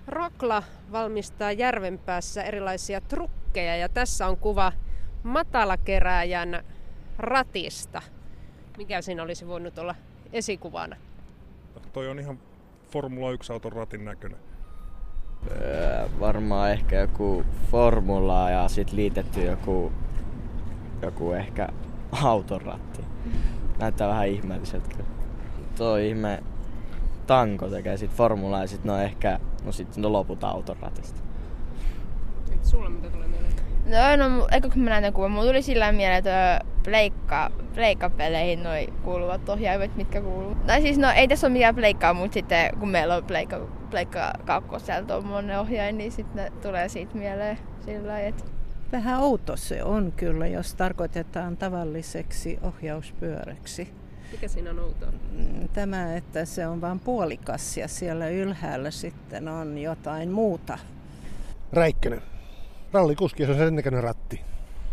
Rokla valmistaa Järvenpäässä erilaisia trukkeja ja tässä on kuva matalakerääjän ratista. Mikä siinä olisi voinut olla esikuvana? Toi on ihan Formula 1-auton ratin näköinen. Varmaan ehkä joku Formula ja sit liitetty joku ehkä auton ratti. Näyttää vähän ihmeelliseltä. Tuo ihme tanko tekee sit Formulaa ja sit sitten loput auton ratista. Nyt sulla mitä tulee mieleen? Eikö kun mä näin tämän kuvan, mulla tuli sillä mieleen, että pleikkapeleihin noi kuuluvat ohjaimet, mitkä kuuluu. Tai siis ei tässä ole mikään pleikkaa, mutta sitten kun meillä on pleikka kakkosella tuommoinen ohjain, niin sitten tulee siitä mieleen sillä lailla, että... Vähän outo se on kyllä, jos tarkoitetaan tavalliseksi ohjauspyöräksi. Mikä siinä on outoa? Tämä, että se on vain puolikas ja siellä ylhäällä sitten on jotain muuta. Räikkönen. Rallikuski, se on sen näköinen ratti.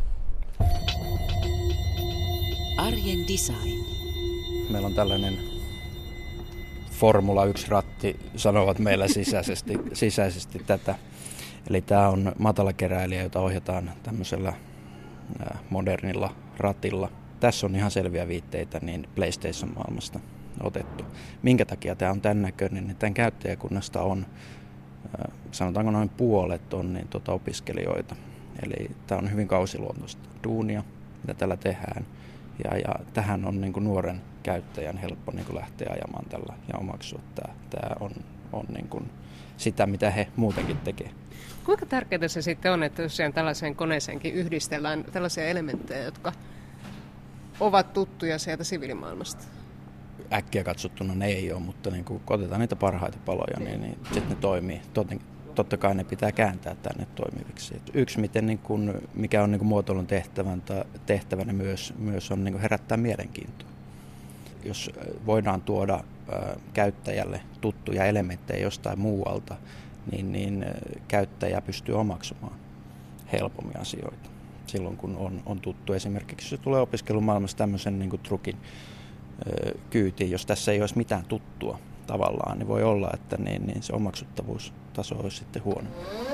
Arjen design. Meillä on tällainen Formula 1-ratti, sanovat meillä sisäisesti tätä. Eli tämä on matalakeräilijä, jota ohjataan tämmöisellä modernilla ratilla. Tässä on ihan selviä viitteitä niin PlayStation-maailmasta otettu. Minkä takia tämä on tämän näköinen? Niin tämän käyttäjäkunnasta on, sanotaanko noin puolet on niin opiskelijoita. Eli tämä on hyvin kausiluontoista duunia, mitä tällä tehdään. Ja tähän on niin kuin nuoren käyttäjän helppo niin kuin lähteä ajamaan tällä ja omaksua. Tämä on niin kuin sitä, mitä he muutenkin tekee. Kuinka tärkeää se sitten on, että tosiaan tällaiseen koneeseenkin yhdistellään tällaisia elementtejä, jotka ovat tuttuja sieltä siviilimaailmasta? Äkkiä katsottuna ne ei ole, mutta niin kun otetaan niitä parhaita paloja, niin sitten ne toimii. Totta kai ne pitää kääntää tänne toimiviksi. Yksi, mikä on niin kuin muotoilun tehtävänä myös on niin kuin herättää mielenkiintoa. Jos voidaan tuoda käyttäjälle tuttuja elementtejä jostain muualta, niin käyttäjä pystyy omaksumaan helpommin asioita. Silloin kun on tuttu, esimerkiksi jos se tulee opiskelumaailmassa tämmöisen niin kuin trukin kyytiin, jos tässä ei olisi mitään tuttua tavallaan, niin voi olla, että niin se omaksuttavuustaso olisi sitten huono.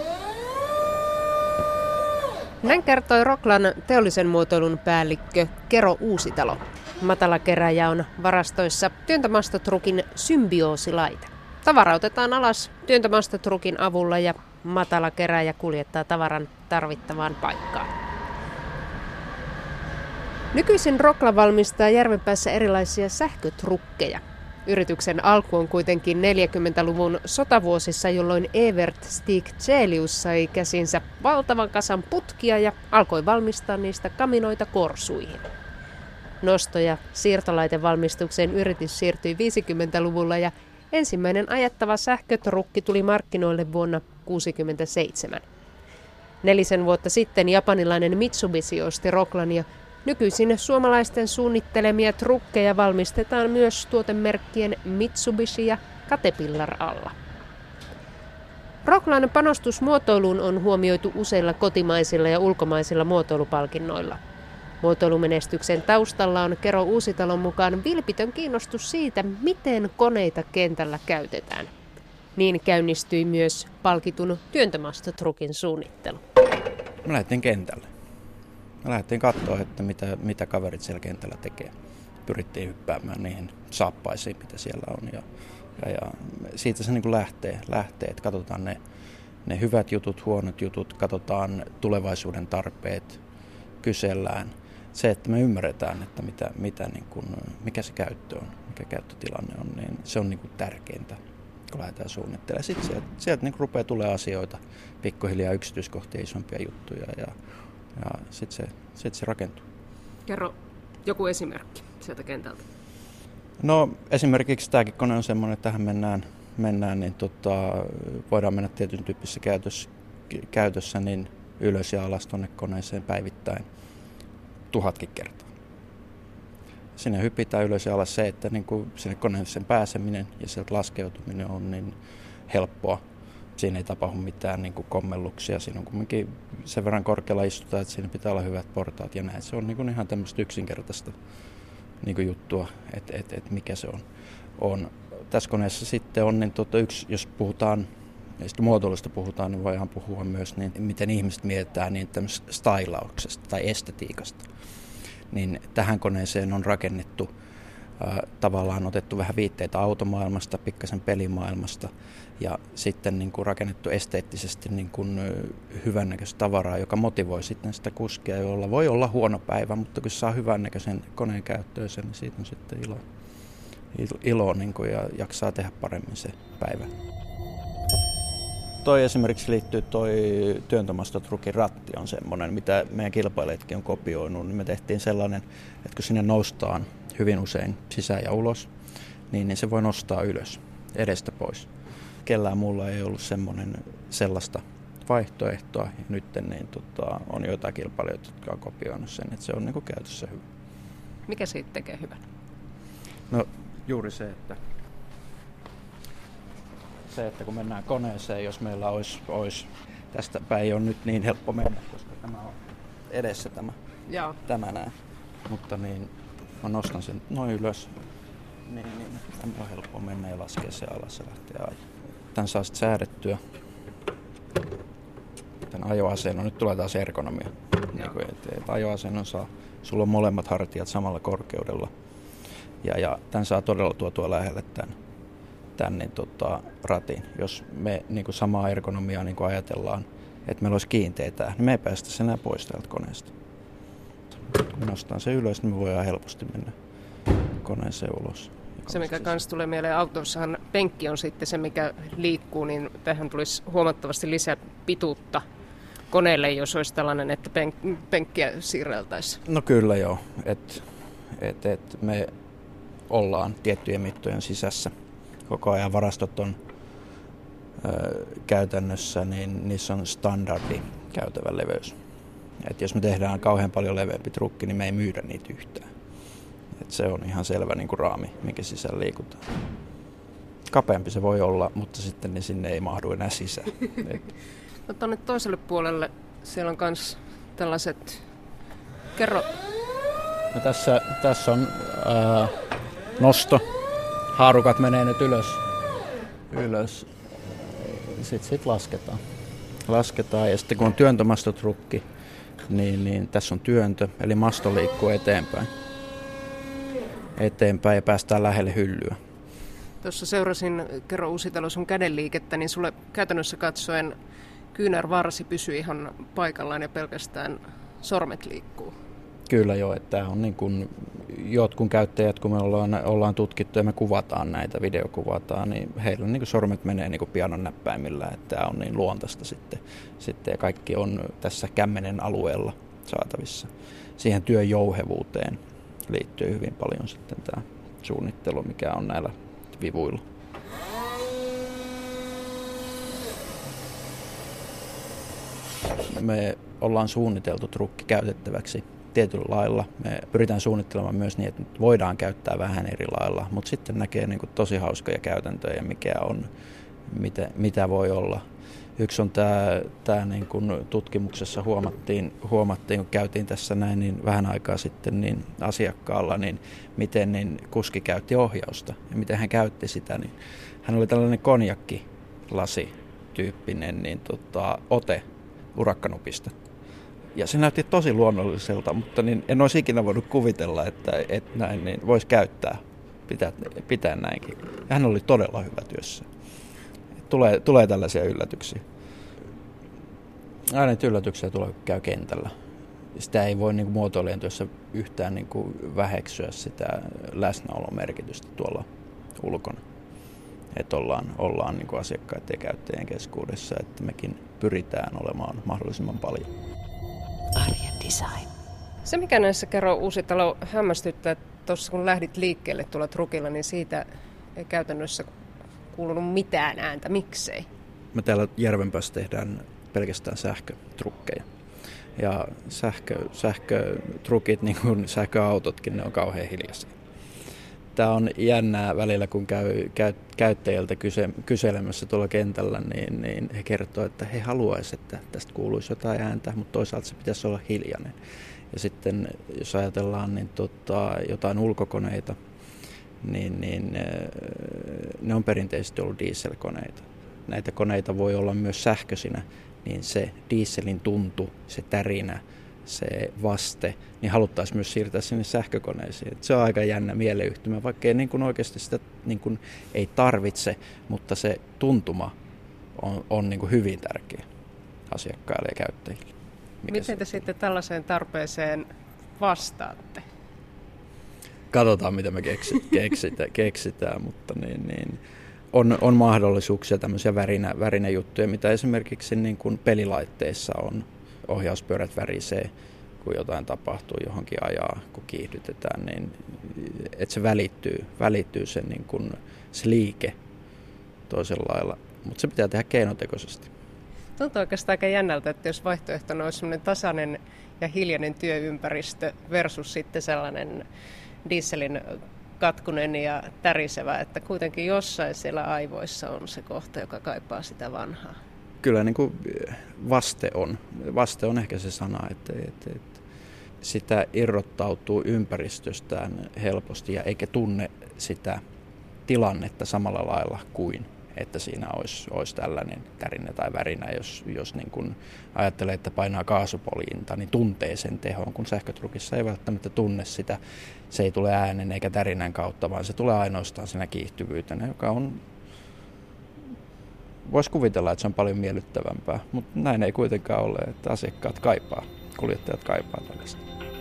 Näin kertoi Roklan teollisen muotoilun päällikkö Kero Uusitalo. Matalakeräjä on varastoissa työntömastotrukin symbioosilaite. Tavara otetaan alas työntömastotrukin avulla ja matalakeräjä kuljettaa tavaran tarvittavaan paikkaan. Nykyisin Rokla valmistaa Järvenpäässä erilaisia sähkötrukkeja. Yrityksen alku on kuitenkin 40-luvun sotavuosissa, jolloin Evert Stig-Celius sai käsinsä valtavan kasan putkia ja alkoi valmistaa niistä kaminoita korsuihin. Nosto- ja siirtolaitevalmistukseen yritys siirtyi 50-luvulla ja ensimmäinen ajettava sähkötrukki tuli markkinoille vuonna 1967. 4 vuotta sitten japanilainen Mitsubishi osti Roklan ja nykyisin suomalaisten suunnittelemia trukkeja valmistetaan myös tuotemerkkien Mitsubishi ja Caterpillar alla. Roklan panostus muotoiluun on huomioitu useilla kotimaisilla ja ulkomaisilla muotoilupalkinnoilla. Muotoilumenestyksen taustalla on Kero Uusitalon mukaan vilpitön kiinnostus siitä, miten koneita kentällä käytetään. Niin käynnistyi myös palkitun työntömastotrukin suunnittelu. Mä lähdettiin kentälle. Mä lähdettiin katsoa, että mitä kaverit siellä kentällä tekee. Pyrittiin hyppäämään niihin saappaisiin, mitä siellä on. Ja siitä se niin kuin lähtee, että katsotaan ne hyvät jutut, huonot jutut, katsotaan tulevaisuuden tarpeet, kysellään. Se, että me ymmärretään, että mikä se käyttö on, mikä käyttötilanne on, niin se on niin kuin tärkeintä, kun lähdetään suunnittelemaan. Sitten sieltä niin kuin rupeaa tulemaan asioita, pikkuhiljaa yksityiskohtia, isompia juttuja ja sitten se rakentuu. Kerro joku esimerkki sieltä kentältä. No esimerkiksi tämäkin kone on semmoinen, että tähän mennään niin voidaan mennä tietyn tyyppisessä käytössä niin ylös ja alas tuonne koneeseen päivittäin 1000 kertaa. Sinne hypitään ylös ja alas se, että niin kuin sinne koneeseen pääseminen ja sieltä laskeutuminen on niin helppoa. Siinä ei tapahdu mitään niin kuin kommelluksia. Siinä on kuitenkin sen verran korkealla istutaan, että siinä pitää olla hyvät portaat ja näin. Se on niin kuin ihan tämmöistä yksinkertaista niin kuin juttua, että mikä se on. Tässä koneessa sitten on niin yksi, jos puhutaan ja sitten muotoilusta puhutaan, niin voidaan puhua myös niin, miten ihmiset mietitään niin tämmöisestä stylauksesta tai estetiikasta. Niin tähän koneeseen on rakennettu, tavallaan otettu vähän viitteitä automaailmasta, pikkasen pelimaailmasta ja sitten niin kuin rakennettu esteettisesti niin kuin hyvännäköistä tavaraa, joka motivoi sitten sitä kuskia, jolla voi olla huono päivä, mutta kun saa hyvännäköisen koneen käyttöönsä, niin siitä on sitten ilo niin kuin, ja jaksaa tehdä paremmin se päivä. Toi esimerkiksi liittyy työntömastotrukin ratti on semmoinen, mitä meidän kilpailijatkin on kopioinut. Niin me tehtiin sellainen, että kun sinne noustaan hyvin usein sisään ja ulos, niin se voi nostaa ylös, edestä pois. Kellään muulla ei ollut sellaista vaihtoehtoa. Ja nyt niin, on joitain kilpailijoita, jotka on kopioinut sen, että se on niin kuin käytössä hyvä. Mikä siitä tekee hyvän? No juuri se, että kun mennään koneeseen, jos meillä olisi tästä päin ei ole nyt niin helppo mennä, koska tämä on edessä tämä näin. Mutta niin, mä nostan sen noin ylös, niin tämä on helppo mennä ja laskea se alas ja lähteä ajaa. Tän saa sitten säädettyä. Tän ajoasennon, nyt tulee taas ergonomia. Niin ajoasennon sulla on molemmat hartiat samalla korkeudella. Ja tän saa todella tuotua lähelle tän niin, ratin. Jos me niin kuin samaa ergonomiaa niin kuin ajatellaan, että meillä olisi kiinteitä, niin me ei päästä sen enää pois täältä koneesta. Kun me nostaan se ylös, niin me voidaan helposti mennä koneeseen ulos. Se, mikä kanssa tulee mieleen autossahan, penkki on sitten se, mikä liikkuu, niin tähän tulisi huomattavasti lisää pituutta koneelle, jos olisi tällainen, että penkkiä siirreltäisiin. No kyllä joo, että me ollaan tiettyjen mittojen sisässä. Koko ajan varastot on käytännössä, niin niissä on standardi käytävä leveys. Et jos me tehdään kauhean paljon leveämpi trukki, niin me ei myydä niitä yhtään. Et se on ihan selvä niin kuin raami, minkä sisällä liikutaan. Kapeampi se voi olla, mutta sitten niin sinne ei mahdu enää sisään. No tuonne toiselle puolelle siellä on myös tällaiset... Kerro. No tässä on nosto. Haarukat menee nyt ylös. Sitten lasketaan ja sitten kun on työntömastotrukki, niin tässä on työntö, eli masto liikkuu eteenpäin ja päästään lähelle hyllyä. Tuossa seurasin, kerro Uusitalo, sun kädenliikettä, niin sulle käytännössä katsoen kyynärvarsi pysyy ihan paikallaan ja pelkästään sormet liikkuu. Kyllä joo, että tämä on niin kuin jotkut käyttäjät, kun me ollaan tutkittu ja me kuvataan näitä, videokuvataan, niin heillä niin kuin sormet menee niin kuin pianon näppäimillä, että tämä on niin luontaista sitten ja kaikki on tässä kämmenen alueella saatavissa. Siihen työn jouhevuuteen liittyy hyvin paljon sitten tämä suunnittelu, mikä on näillä vivuilla. Me ollaan suunniteltu trukki käytettäväksi tietyllä lailla. Me pyritään suunnittelemaan myös niin, että voidaan käyttää vähän eri lailla, mutta sitten näkee niin kuin tosi hauskoja käytäntöjä, mikä on, mitä voi olla. Yksi on tämä niin kuin tutkimuksessa huomattiin, kun käytiin tässä näin niin vähän aikaa sitten niin asiakkaalla, niin miten niin kuski käytti ohjausta ja miten hän käytti sitä. Niin hän oli tällainen konjakkilasityyppinen niin ote urakkanupista. Ja se näytti tosi luonnolliselta, mutta niin en olisi ikinä voinut kuvitella, että näin niin voisi käyttää, pitää näinkin. Ja hän oli todella hyvä työssä. Tulee tällaisia yllätyksiä. Aina yllätyksiä tulee, kun käy kentällä. Sitä ei voi niin kuin muotoilijan työssä yhtään niin kuin väheksyä sitä läsnäolon merkitystä tuolla ulkona. Että ollaan niin kuin asiakkaiden ja käyttäjien keskuudessa, että mekin pyritään olemaan mahdollisimman paljon. Arjen design. Se, mikä näissä kerro Uusitalo hämmästyttää, että tuossa kun lähdit liikkeelle tuolla trukilla, niin siitä ei käytännössä kuulunut mitään ääntä. Miksei? Me täällä Järvenpäässä tehdään pelkästään sähkötrukkeja. Ja sähkötrukit, niin kuin sähköautotkin, ne on kauhean hiljaisia. Tämä on jännää välillä, kun käy käyttäjiltä kyselemässä tuolla kentällä, niin he kertoo, että he haluaisivat, että tästä kuuluisi jotain ääntä, mutta toisaalta se pitäisi olla hiljainen. Ja sitten jos ajatellaan niin jotain ulkokoneita, niin ne on perinteisesti ollut dieselkoneita. näitä koneita voi olla myös sähköisinä, niin se dieselin tuntu, se tärinä, se vaste, niin haluttaisiin myös siirtää sinne sähkökoneisiin. Se on aika jännä mieleyhtymä, vaikka ei niin kuin oikeasti sitä niin kuin ei tarvitse, mutta se tuntuma on niin kuin hyvin tärkeä asiakkaille ja käyttäjille. Miten te sitten tällaiseen tarpeeseen vastaatte? Katsotaan, mitä me keksitään, mutta on mahdollisuuksia tämmöisiä värinäjuttuja, mitä esimerkiksi niin kuin pelilaitteissa on. Ohjauspyörät värisee, kun jotain tapahtuu johonkin ajaa, kun kiihdytetään, niin että se välittyy se, niin kuin, se liike toisella lailla, mutta se pitää tehdä keinotekoisesti. Tuntuu oikeastaan aika jännältä, että jos vaihtoehtona olisi sellainen tasainen ja hiljainen työympäristö versus sitten sellainen dieselin katkunen ja tärisevä, että kuitenkin jossain siellä aivoissa on se kohta, joka kaipaa sitä vanhaa. Kyllä niin kuin vaste on ehkä se sana, että sitä irrottautuu ympäristöstään helposti ja eikä tunne sitä tilannetta samalla lailla kuin että siinä olisi tällainen tärinä tai värinä, jos niin kuin ajattelee, että painaa kaasupoljinta, niin tuntee sen tehon, kun sähkötrukissa ei välttämättä tunne sitä. Se ei tule äänen eikä tärinän kautta, vaan se tulee ainoastaan siinä kiihtyvyytenä, joka on, voisi kuvitella, että se on paljon miellyttävämpää, mutta näin ei kuitenkaan ole, että asiakkaat kuljettajat kaipaa tällaista.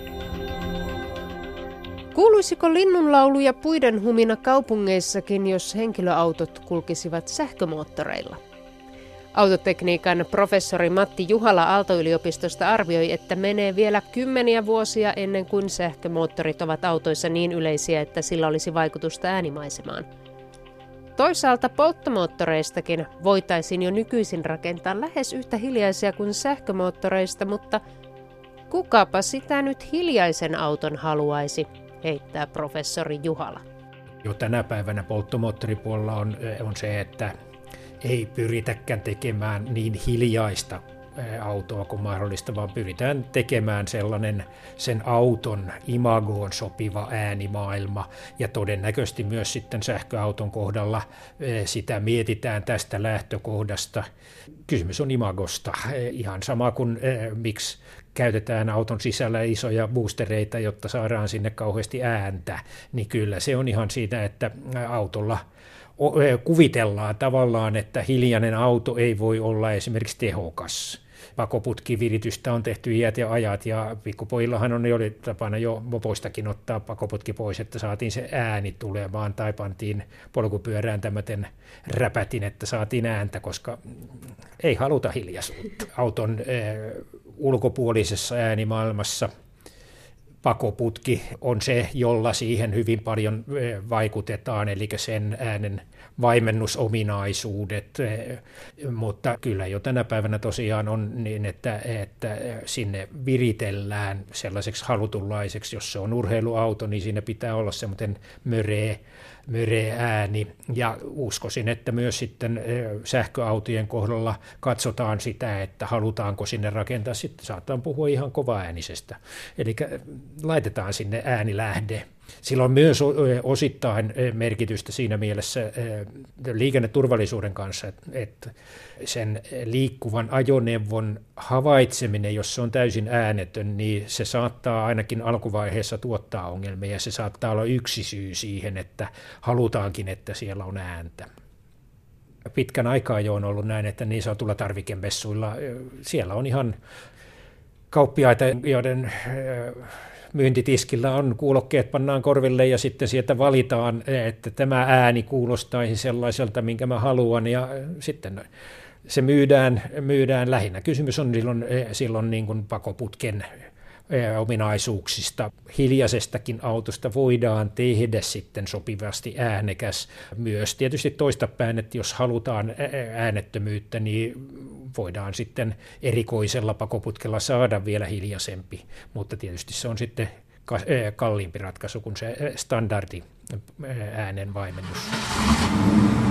Kuuluisiko linnunlaulu ja puiden humina kaupungeissakin, jos henkilöautot kulkisivat sähkömoottoreilla? Autotekniikan professori Matti Juhala Aalto-yliopistosta arvioi, että menee vielä 10 vuosia ennen kuin sähkömoottorit ovat autoissa niin yleisiä, että sillä olisi vaikutusta äänimaisemaan. Toisaalta polttomoottoreistakin voitaisiin jo nykyisin rakentaa lähes yhtä hiljaisia kuin sähkömoottoreista, mutta kukapa sitä nyt hiljaisen auton haluaisi, heittää professori Juhala. Jo tänä päivänä polttomoottoripuolella on se, että ei pyritäkään tekemään niin hiljaista autoa kuin mahdollista, vaan pyritään tekemään sellainen sen auton imagoon sopiva äänimaailma, ja todennäköisesti myös sitten sähköauton kohdalla sitä mietitään tästä lähtökohdasta. Kysymys on imagosta, ihan sama kuin miksi käytetään auton sisällä isoja boostereita, jotta saadaan sinne kauheasti ääntä, niin kyllä se on ihan siitä, että autolla kuvitellaan tavallaan, että hiljainen auto ei voi olla esimerkiksi tehokas. Pakoputkiviritystä on tehty iät ja ajat, ja pikkupoillahan oli tapana jo mopoistakin ottaa pakoputki pois, että saatiin se ääni tulemaan, tai pantiin polkupyörään tämmöten räpätin, että saatiin ääntä, koska ei haluta hiljaisuutta. Auton ulkopuolisessa äänimaailmassa pakoputki on se, jolla siihen hyvin paljon vaikutetaan, eli sen äänen vaimennusominaisuudet, mutta kyllä jo tänä päivänä tosiaan on niin, että sinne viritellään sellaiseksi halutunlaiseksi, jos se on urheiluauto, niin siinä pitää olla semmoinen möreä ääni, ja uskoisin, että myös sitten sähköautojen kohdalla katsotaan sitä, että halutaanko sinne rakentaa, sitten saattaa puhua ihan kovaäänisestä, eli laitetaan sinne äänilähde. Sillä on myös osittain merkitystä siinä mielessä liikenneturvallisuuden kanssa, että sen liikkuvan ajoneuvon havaitseminen, jos se on täysin äänetön, niin se saattaa ainakin alkuvaiheessa tuottaa ongelmia, ja se saattaa olla yksi syy siihen, että halutaankin, että siellä on ääntä. Pitkän aikaa jo on ollut näin, että niin sanotulla tarvikemessuilla siellä on ihan kauppiaita, joiden myyntitiskillä on kuulokkeet, pannaan korville ja sitten sieltä valitaan, että tämä ääni kuulostaisi sellaiselta, minkä mä haluan, ja sitten se myydään lähinnä. Kysymys on silloin niin kuin pakoputken ominaisuuksista. Hiljaisestakin autosta voidaan tehdä sitten sopivasti äänekäs myös. Tietysti toistapäin, että jos halutaan äänettömyyttä, niin voidaan sitten erikoisella pakoputkella saada vielä hiljaisempi, mutta tietysti se on sitten kalliimpi ratkaisu kuin se standardi äänen vaimennus.